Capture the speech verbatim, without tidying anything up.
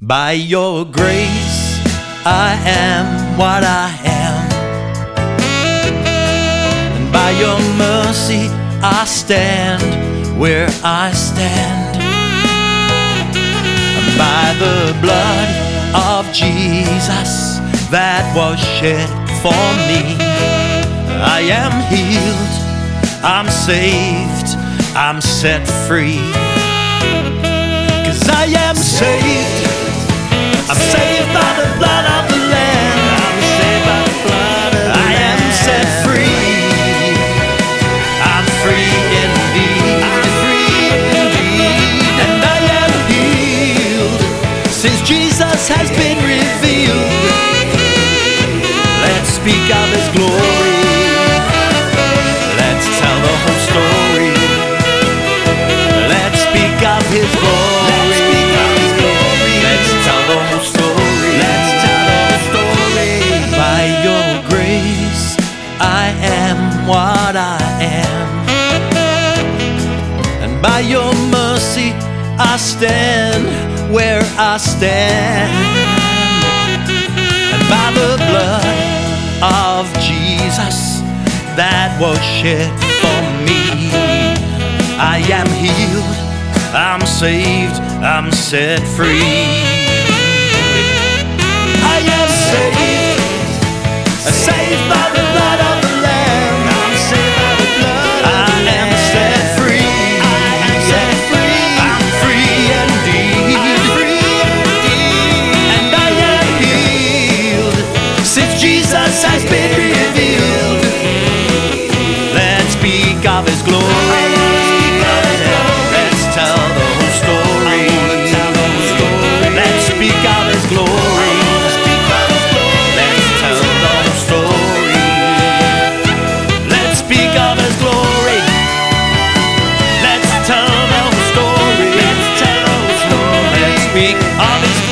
By your grace, I am what I am, and by your mercy, I stand where I stand. And by the blood of Jesus that was shed for me, I am healed, I'm saved, I'm set free. 'Cause I am saved, I'm saved by the blood of the Lamb. I'm saved by the blood of the Lamb. I am set free, I'm free indeed. I'm free indeed. And I am healed since Jesus has been revealed. Let's speak of His glory, let's tell the whole story. Let's speak of His glory, what I am, and by your mercy I stand where I stand, and by the blood of Jesus that was shed for me, I am healed, I'm saved, I'm set free. I am saved, saved by the blood of the Lamb. I'm saved by the blood of the Lamb. I am set free, I am set free. I'm free indeed, I'm free indeed. And I am healed since Jesus has been revealed. Let's speak of His glory, let's tell the whole story. Let's speak of His glory, let's tell the whole story. Let's speak of His glory, let's tell the whole story. Let's tell the whole story. Let's speak of His